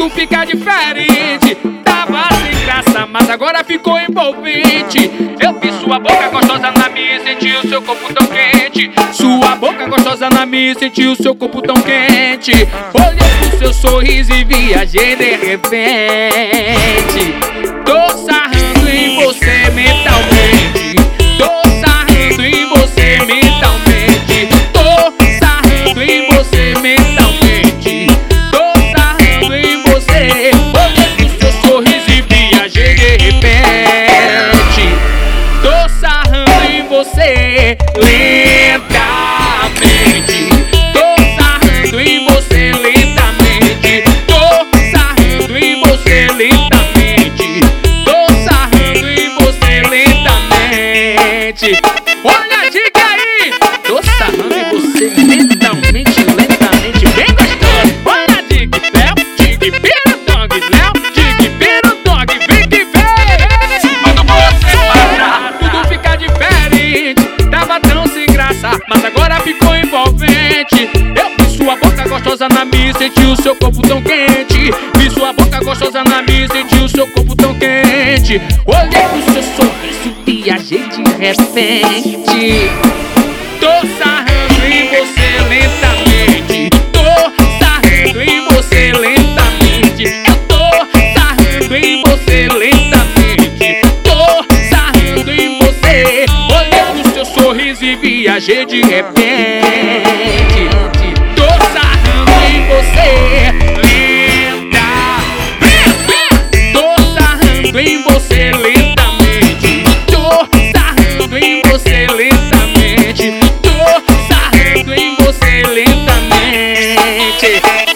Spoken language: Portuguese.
tudo fica diferente. Tava sem graça, mas agora ficou envolvente. Eu vi sua boca gostosa na minha e senti o seu corpo tão quente. Sua boca gostosa na minha e senti o seu corpo tão quente. Olhei pro seu sorriso e viajei de repente. Tô sarrando em você mentalmente. Tô sarrando em você mentalmente. Tô sarrando em você mentalmente. Tô sarrando em você. Olhei pro seu sorriso e viajei de repente. Tô sarrando em você lentamente. Tô sarrando em você lentamente. Tô sarrando em você lentamente. Tô sarrando em você lentamente. Olha a dica aí! Tô sarrando em você lentamente, lentamente, bem gostoso. Olha a dica, Léo, dica, pera, dog, Léo, dica, pera, dog, vem que vem. Quando você para, tudo fica diferente. Tava tão sem graça, mas agora ficou envolvente. Eu vi sua boca gostosa na minha e senti o seu corpo tão quente. Vi sua boca gostosa na minha e senti o seu corpo tão quente. Olhei pro seu sorriso, viajei de repente. Tô sarrando em você lentamente. Tô sarrando em você lentamente. Eu tô sarrando em você lentamente. Tô sarrando em você. Olhei no seu sorriso e viajei de repente. Tô sarrando em você lentamente. Tô sarrando em você lentamente. Tô sarrando em você lentamente. Tô sarrando em você lentamente.